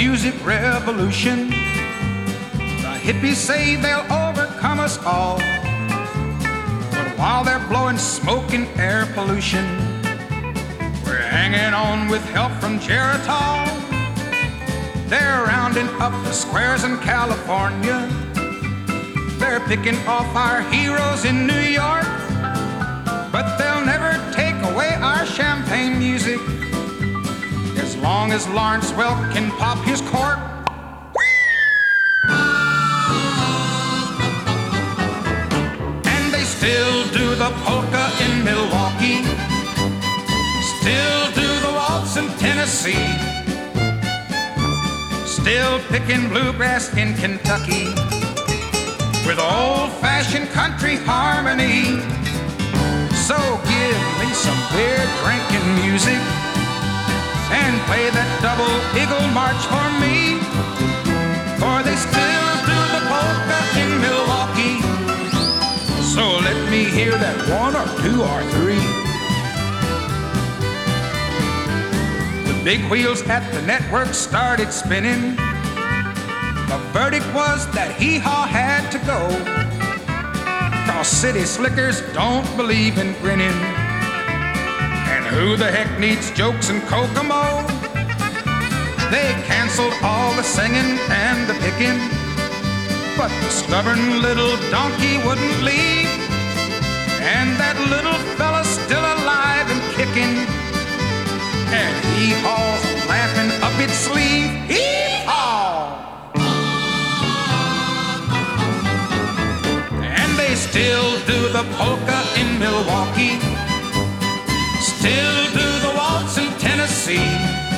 music revolution. The hippies say they'll overcome us all, but while they're blowing smoke and air pollution, we're hanging on with help from Geritol. They're rounding up the squares in California. They're picking off our heroes in New York, but they'll never take away our champagne music as long as Lawrence Welk can pop his cork. And they still do the polka in Milwaukee, still do the waltz in Tennessee, still picking bluegrass in Kentucky with old-fashioned country harmony. So give me some beer drinking music and play that double eagle march for me, for they still do the polka in Milwaukee. So let me hear that one or two or three. The big wheels at the network started spinning. The verdict was that hee-haw had to go, 'cause city slickers don't believe in grinning. And who the heck needs jokes in Kokomo? They canceled all the singing and the picking, but the stubborn little donkey wouldn't leave. And that little fella's still alive and kicking, and hee-haw's laughing up its sleeve. Hee-haw! Still do the polka in Milwaukee, still do the waltz in Tennessee,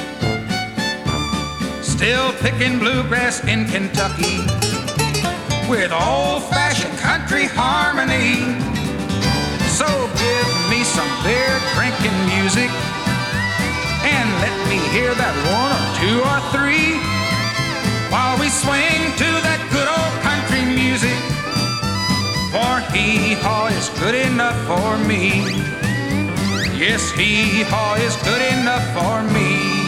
still picking bluegrass in Kentucky with old-fashioned country harmony. So give me some beer drinking music and let me hear that one or two or three while we swing to that good old country music. For hee-haw is good enough for me. Yes, hee-haw is good enough for me.